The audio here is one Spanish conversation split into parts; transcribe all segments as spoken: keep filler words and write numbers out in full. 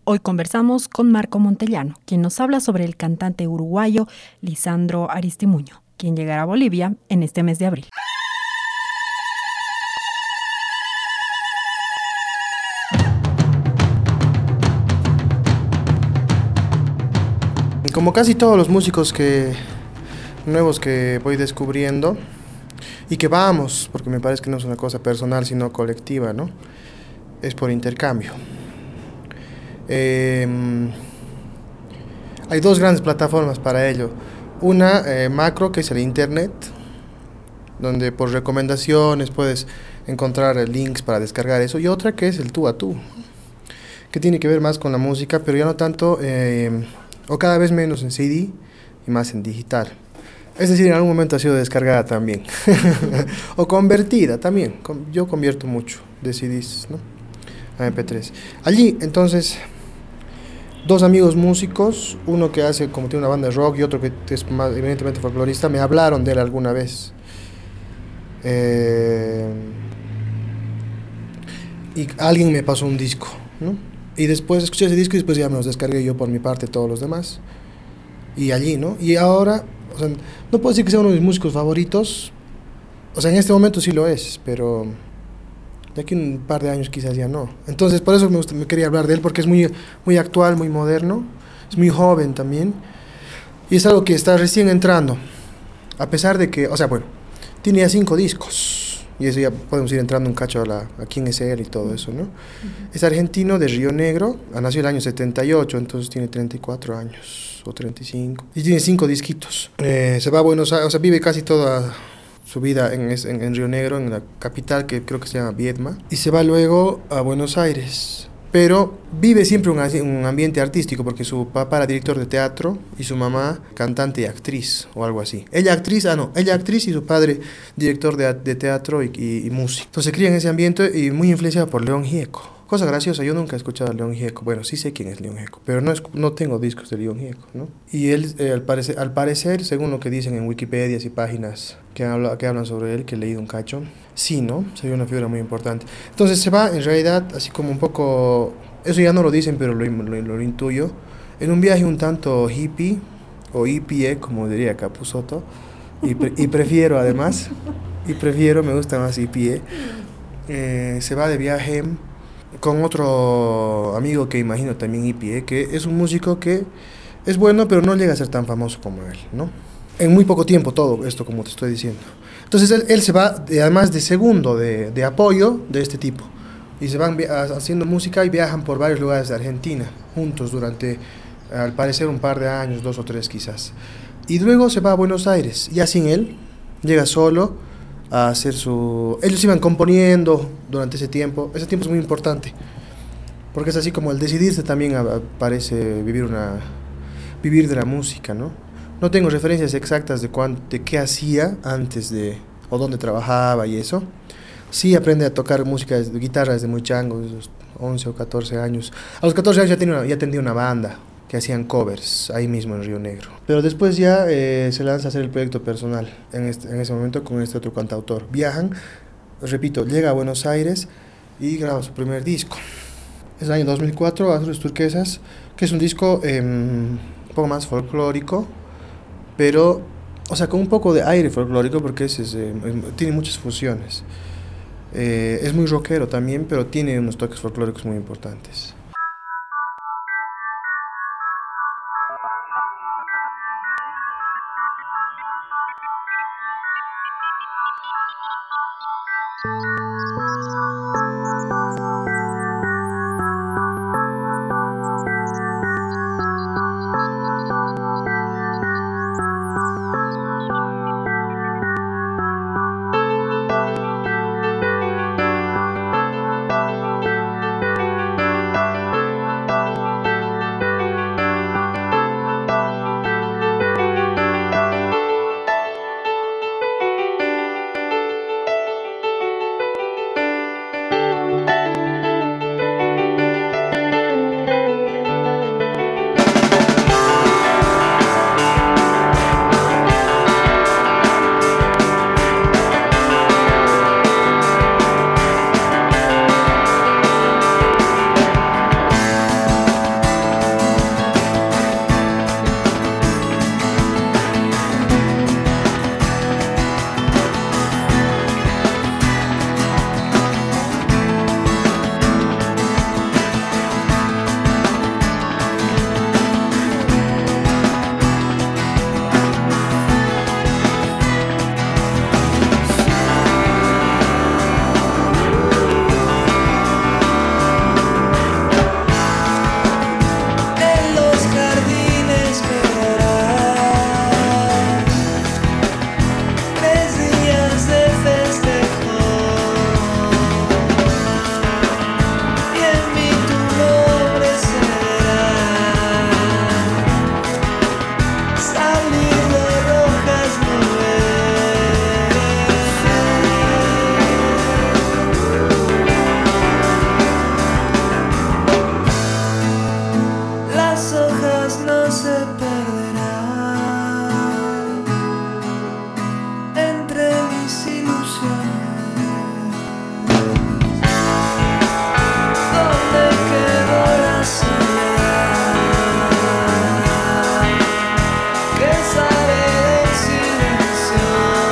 Hoy conversamos con Marco Montellano, quien nos habla sobre el cantante uruguayo Lisandro Aristimuño, quien llegará a Bolivia en este mes de abril. Como casi todos los músicos que, nuevos que voy descubriendo y que vamos, porque me parece que no es una cosa personal sino colectiva, ¿no? Es por intercambio. Eh, hay dos grandes plataformas para ello. Una eh, macro, que es el internet, donde por recomendaciones puedes encontrar links para descargar eso, y otra que es el tú a tú, que tiene que ver más con la música, pero ya no tanto, eh, o cada vez menos en C D y más en digital. Es decir, en algún momento ha sido descargada también, o convertida también. Yo convierto mucho de C Ds, ¿no?, a M P tres. Allí, entonces, dos amigos músicos, uno que hace, como tiene una banda de rock, y otro que es más, evidentemente folclorista, me hablaron de él alguna vez. Eh, y alguien me pasó un disco, ¿no? Y después escuché ese disco y después ya me los descargué yo por mi parte, todos los demás. Y allí, ¿no? Y ahora, o sea, no puedo decir que sea uno de mis músicos favoritos. O sea, en este momento sí lo es, pero de aquí un par de años quizás ya no. Entonces, por eso me, gusta, me quería hablar de él, porque es muy, muy actual, muy moderno, es muy joven también. Y es algo que está recién entrando. A pesar de que, o sea, bueno, tiene ya cinco discos. Y eso ya podemos ir entrando un cacho a, la, a quién es él y todo eso, ¿no? Uh-huh. Es argentino, de Río Negro, nació el año setenta y ocho, entonces tiene treinta y cuatro años, o treinta y cinco. Y tiene cinco disquitos. Eh, se va a Buenos Aires, o sea, vive casi toda su vida en, en, en Río Negro, en la capital, que creo que se llama Viedma. Y se va luego a Buenos Aires. Pero vive siempre un, un ambiente artístico, porque su papá era director de teatro y su mamá cantante y actriz, o algo así. Ella actriz, ah no, ella actriz y su padre director de, de teatro y, y, y música. Entonces se cría en ese ambiente y muy influenciado por León Gieco. Cosa graciosa, yo nunca he escuchado a León Gieco. Bueno, sí sé quién es León Gieco, pero no, es, no tengo discos de León Gieco, ¿no? Y él, eh, al, parecer, al parecer, según lo que dicen en Wikipedia y páginas que, habla, que hablan sobre él, que he leído un cacho, sí, ¿no? Sería una figura muy importante. Entonces se va, en realidad, así como un poco, eso ya no lo dicen, pero lo, lo, lo intuyo, en un viaje un tanto hippie, o hippie, como diría Capusotto, y, pre, y prefiero además, y prefiero, me gusta más hippie, eh, se va de viaje con otro amigo que imagino también hippie, ¿eh? Que es un músico que es bueno, pero no llega a ser tan famoso como él, ¿no? En muy poco tiempo todo esto, como te estoy diciendo. Entonces él, él se va, de, además de segundo, de, de apoyo de este tipo. Y se van haciendo música y viajan por varios lugares de Argentina, juntos durante, al parecer, un par de años, dos o tres quizás. Y luego se va a Buenos Aires, ya sin él, llega solo a hacer su... Ellos iban componiendo durante ese tiempo. Ese tiempo es muy importante, porque es así como el decidirse también parece vivir una... vivir de la música, ¿no? No tengo referencias exactas de, cuán, de qué hacía antes de... o dónde trabajaba y eso. Sí aprende a tocar música de guitarra desde muy chango, desde los once o catorce años. A los catorce años ya tenía una, ya tenía una banda que hacían covers ahí mismo en Río Negro. Pero después ya eh, se lanza a hacer el proyecto personal en, este, en ese momento con este otro cantautor. Viajan, repito, llega a Buenos Aires y graba su primer disco. Es el año dos mil cuatro, Azules Turquesas, que es un disco eh, un poco más folclórico, pero, o sea, con un poco de aire folclórico, porque es, es, eh, tiene muchas fusiones. Eh, es muy rockero también, pero tiene unos toques folclóricos muy importantes. las hojas no se perderán entre mis ilusiones. ¿Dónde quedó la soledad que sale del silencio?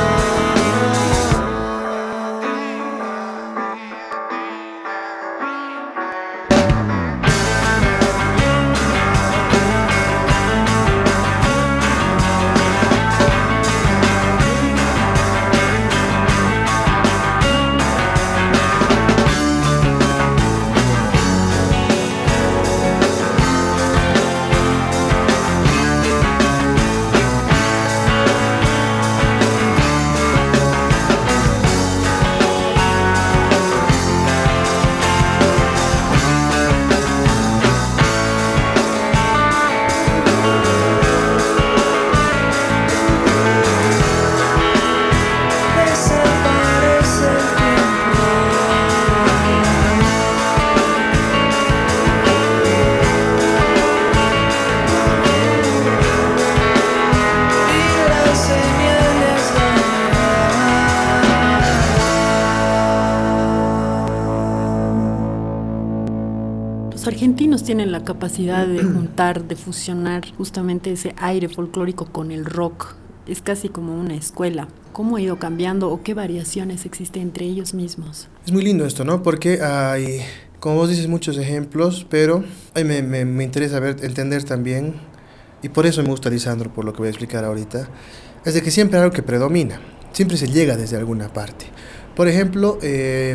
Los argentinos tienen la capacidad de juntar, de fusionar justamente ese aire folclórico con el rock. Es casi como una escuela. ¿Cómo ha ido cambiando o qué variaciones existen entre ellos mismos? Es muy lindo esto, ¿no? Porque hay, como vos dices, muchos ejemplos, pero a mí me, me, me interesa ver, entender también, y por eso me gusta Lisandro, por lo que voy a explicar ahorita, es de que siempre hay algo que predomina, siempre se llega desde alguna parte. Por ejemplo, eh,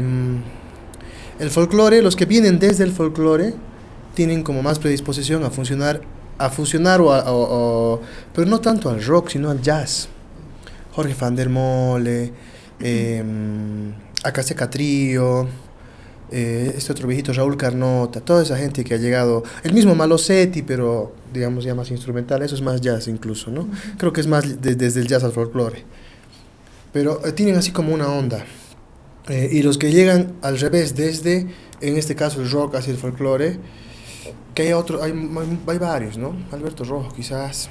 el folclore, los que vienen desde el folclore tienen como más predisposición a funcionar, a fusionar, o, a, o, o pero no tanto al rock, sino al jazz. Jorge Van der Mole, eh, Acaseca Trío, eh, este otro viejito Raúl Carnota, toda esa gente que ha llegado, el mismo Malosetti, pero digamos ya más instrumental, eso es más jazz incluso, ¿no? Uh-huh. Creo que es más de, desde el jazz al folclore. Pero eh, tienen así como una onda. Eh, y los que llegan al revés, desde, en este caso el rock hacia el folclore, que hay otro, hay, hay varios, ¿no? Alberto Rojo quizás,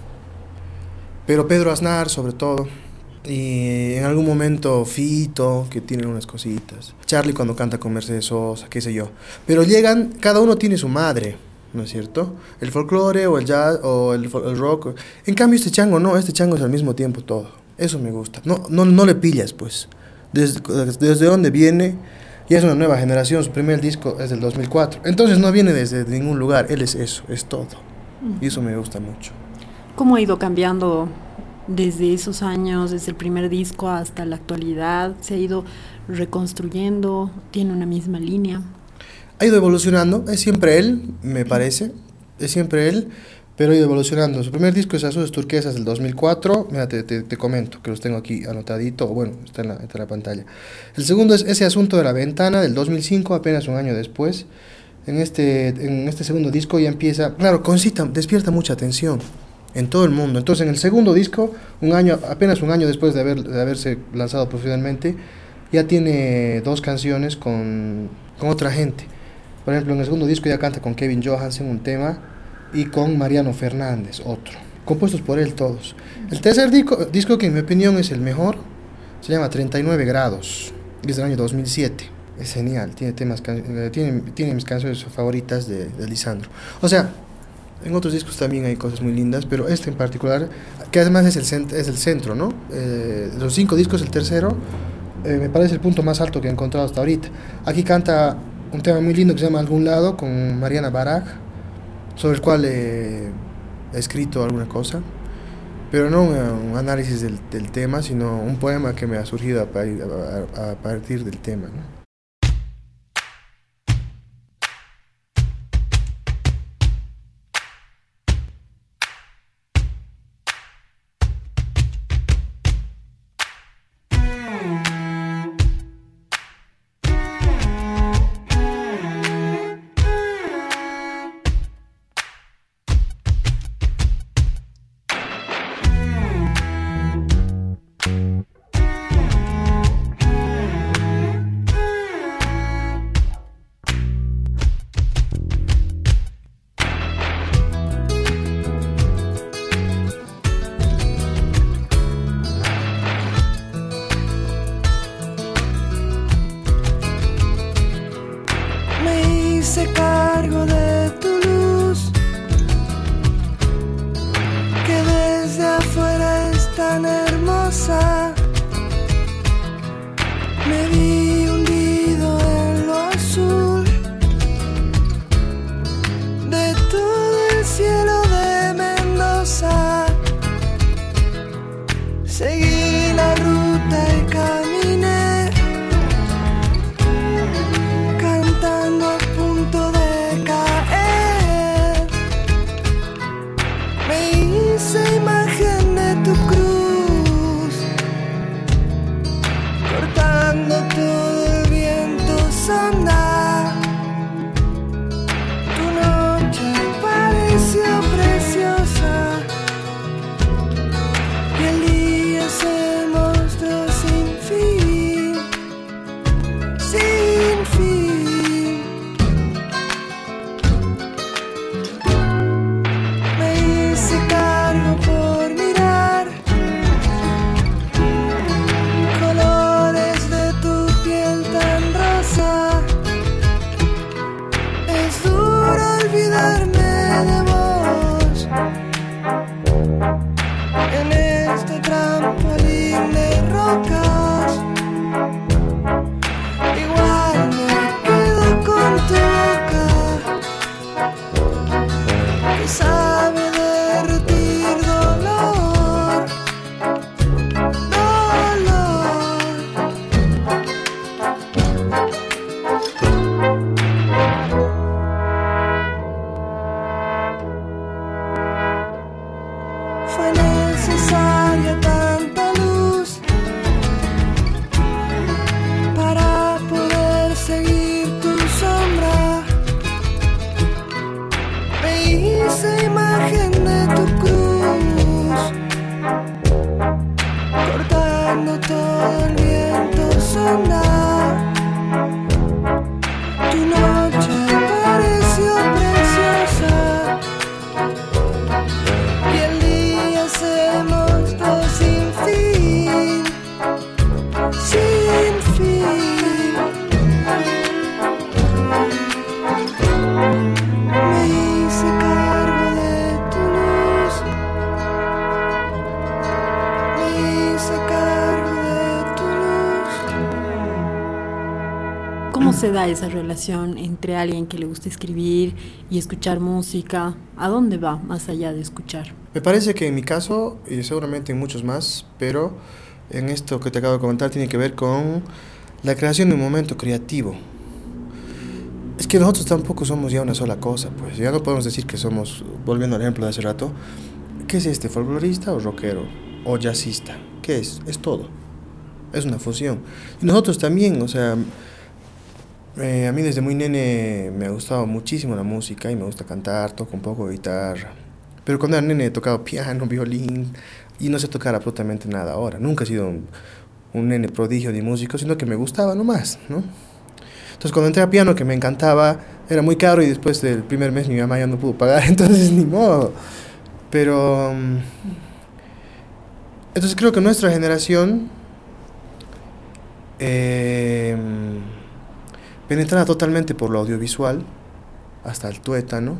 pero Pedro Aznar sobre todo, y en algún momento Fito, que tienen unas cositas, Charlie cuando canta con Mercedes Sosa, qué sé yo, pero llegan, cada uno tiene su madre, ¿no es cierto? El folclore o el jazz o el, el rock. En cambio este chango no, este chango es al mismo tiempo todo, eso me gusta, no, no, no le pillas pues. Desde, desde dónde viene, y es una nueva generación, su primer disco es del dos mil cuatro, entonces no viene desde ningún lugar, él es eso, es todo, y eso me gusta mucho. ¿Cómo ha ido cambiando desde esos años, desde el primer disco hasta la actualidad? ¿Se ha ido reconstruyendo? ¿Tiene una misma línea? Ha ido evolucionando, es siempre él, me parece, es siempre él, pero ha ido evolucionando. Su primer disco es Azules Turquesas del dos mil cuatro, mira, te, te, te comento, que los tengo aquí anotadito, bueno, está en, la, está en la pantalla. El segundo es Ese Asunto de la Ventana del dos mil cinco, apenas un año después. En este, en este segundo disco ya empieza, claro, concita, despierta mucha atención en todo el mundo. Entonces en el segundo disco, un año, apenas un año después de, haber, de haberse lanzado profesionalmente, ya tiene dos canciones con, con otra gente. Por ejemplo, en el segundo disco ya canta con Kevin Johansen un tema, y con Mariano Fernández, otro, compuestos por él todos. El tercer disco, disco que en mi opinión es el mejor, se llama treinta y nueve grados, es del año dos mil siete, es genial, tiene, temas, tiene, tiene mis canciones favoritas de, de Lisandro. O sea, en otros discos también hay cosas muy lindas, pero este en particular, que además es el, cent- es el centro, ¿no? Eh, de los cinco discos, el tercero, eh, me parece el punto más alto que he encontrado hasta ahorita. Aquí canta un tema muy lindo que se llama Algún Lado, con Mariana Baraj, sobre el cual eh, he escrito alguna cosa, pero no un, un análisis del, del tema, sino un poema que me ha surgido a, a, a partir del tema, ¿no? hice cargo de tu luz, que desde afuera es tan hermosa. Me vi hundido en lo azul de todo el cielo de Mendoza. Seguí la ruta y caminé, cantando a punto de caer. Me hice imagen de tu cruz, cortando todo el viento sonda. Tu noche pareció preciosa y el día se mostró sin fin, sin fin. Me hice cargo por mirar colores de tu piel tan rosa. Es duro olvidarme de vos en este trampolín de rocas. Igual me quedo con tu boca, que sabe derretir dolor, dolor. Fue necesaria tanta luz para poder seguir tu sombra. Me hice imagen de tu cruz, cortando todo el viento sonda. Tu noche pareció preciosa y el día se mostró sin fin, sin fin. Me hice cargo de tu luz, me hice cargo de tu luz. ¿Cómo se da esa relación entre alguien que le gusta escribir y escuchar música? ¿A dónde va más allá de escuchar? Me parece que en mi caso, y seguramente en muchos más, pero en esto que te acabo de comentar tiene que ver con la creación de un momento creativo. Es que nosotros tampoco somos ya una sola cosa, pues ya no podemos decir que somos, volviendo al ejemplo de hace rato, ¿qué es este? ¿Folclorista o rockero? ¿O jazzista? ¿Qué es? Es todo. Es una fusión. Y nosotros también, o sea, eh, a mí desde muy nene me ha gustado muchísimo la música y me gusta cantar, toco un poco de guitarra. Pero cuando era nene he tocado piano, violín y no sé tocar absolutamente nada ahora. Nunca he sido un, un nene prodigio de músico, sino que me gustaba nomás, ¿no? Entonces cuando entré a piano, que me encantaba, era muy caro y después del primer mes mi mamá ya no pudo pagar, entonces ni modo. Pero um, entonces creo que nuestra generación eh, penetrada totalmente por lo audiovisual, hasta el tuétano,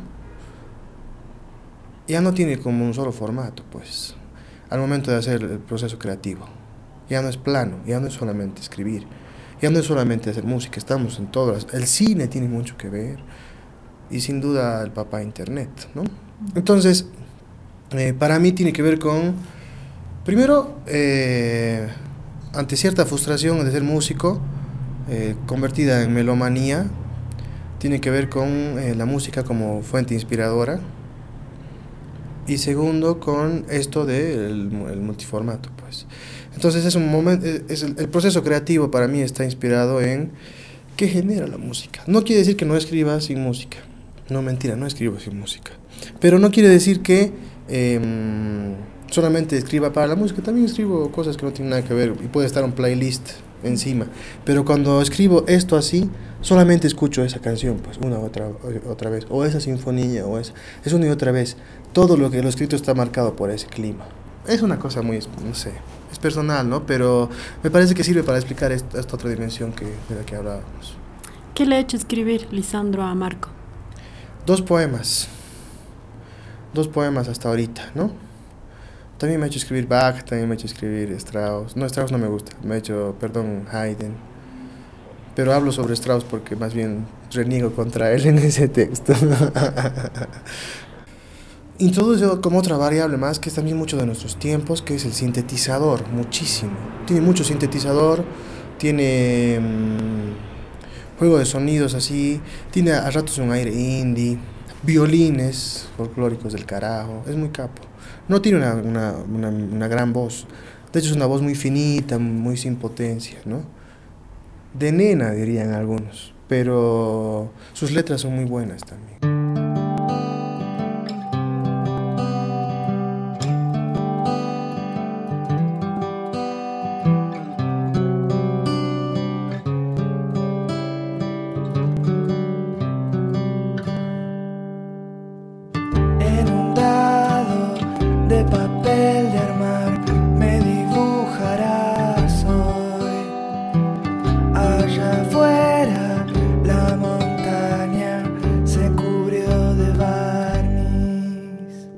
ya no tiene como un solo formato, pues, al momento de hacer el proceso creativo. Ya no es plano, ya no es solamente escribir, ya no es solamente hacer música, estamos en todas. El cine tiene mucho que ver y sin duda el papá internet, ¿no? Entonces, eh, para mí tiene que ver con, primero, eh, ante cierta frustración de ser músico, eh, convertida en melomanía, tiene que ver con eh, la música como fuente inspiradora. Y segundo, con esto del de el multiformato, pues. Entonces es un momento, es el, el proceso creativo para mí está inspirado en qué genera la música. No quiere decir que no escriba sin música. No, mentira, no escribo sin música. Pero no quiere decir que eh, solamente escriba para la música. También escribo cosas que no tienen nada que ver y puede estar un playlist encima. Pero cuando escribo esto así, solamente escucho esa canción, pues una otra otra vez, o esa sinfonía, o esa, es una y otra vez. Todo lo que lo escrito está marcado por ese clima. Es una cosa muy, no sé, es personal, ¿no? Pero me parece que sirve para explicar esta, esta otra dimensión que, de la que hablábamos. ¿Qué le ha hecho escribir Lisandro a Marco? Dos poemas. Dos poemas hasta ahorita, ¿no? También me ha hecho escribir Bach, también me ha hecho escribir Strauss. No, Strauss no me gusta, me ha hecho, perdón, Haydn. Pero hablo sobre Strauss porque más bien reniego contra él en ese texto. Introduce como otra variable más que es también mucho de nuestros tiempos, que es el sintetizador, muchísimo. Tiene mucho sintetizador, tiene mmm, juego de sonidos así, tiene a ratos un aire indie, violines folclóricos del carajo, es muy capo. No tiene una, una, una, una gran voz, de hecho es una voz muy finita, muy sin potencia, ¿no? De nena dirían algunos, pero sus letras son muy buenas también. De papel de armar me dibujarás hoy. Allá afuera la montaña se cubrió de barniz.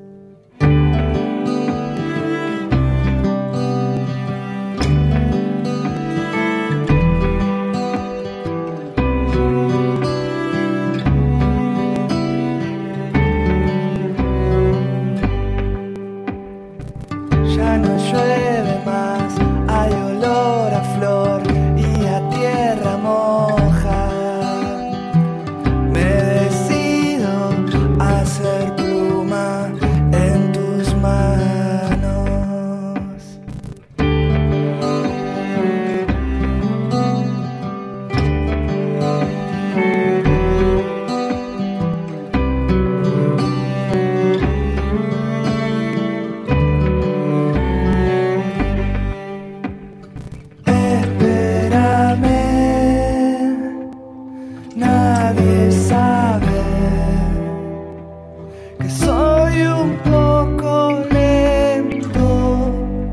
Ya no llueve más, hay olor a flor y a tierra moja. Me decido a hacer pluma en tus manos. Nadie sabe que soy un poco lento.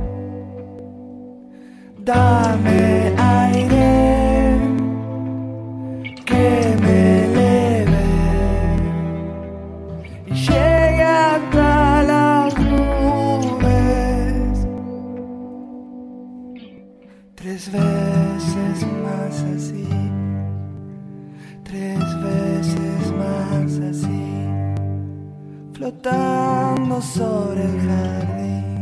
Dame aire que me eleve y llegue hasta las nubes. Tres veces más así. Tres veces más así, flotando sobre el jardín.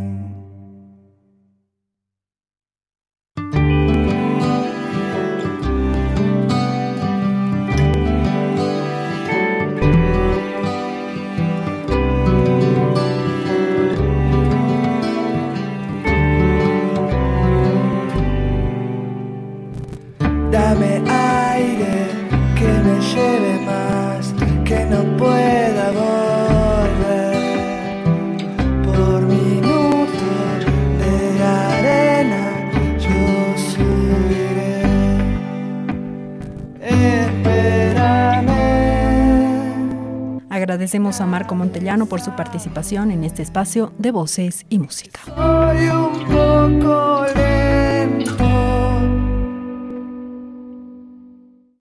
Dame aire que me lleve más, que no pueda volver. Por minuto de arena yo subiré. Espérame. Agradecemos a Marco Montellano por su participación en este espacio de Voces y Música. Soy un poco lejos.